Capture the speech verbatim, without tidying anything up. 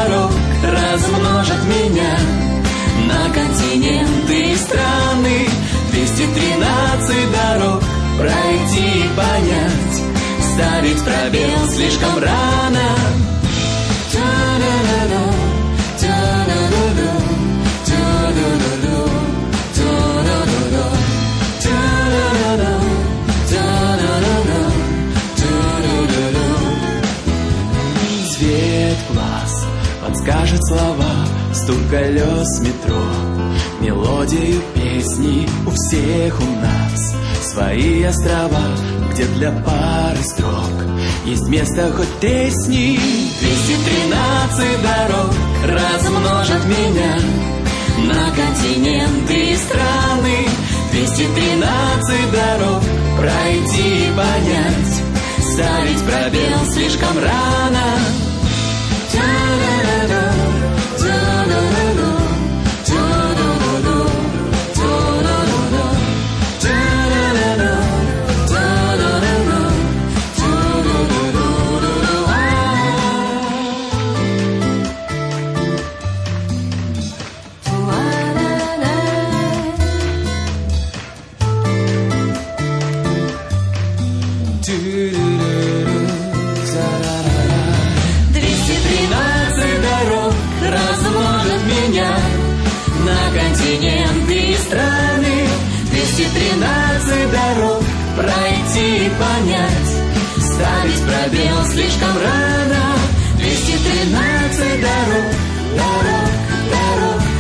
дорог размножат меня на континенты и страны. Двести тринадцать дорог пройти и понять, ставить пробел слишком рано. Цвет глаз подскажет слова, стук колес метро, мелодию песни у всех у нас. Свои острова, где для пары строк есть место хоть песни. Двести тринадцать дорог размножат меня на континенты и страны. Двести тринадцать дорог пройти и понять, ставить пробел слишком рано. Двести тринадцать дорог размножат меня на континенты и страны. Двести тринадцать дорог пройти и понять, ставить пробел слишком рано. Двести тринадцать дорог, дорог, дорог.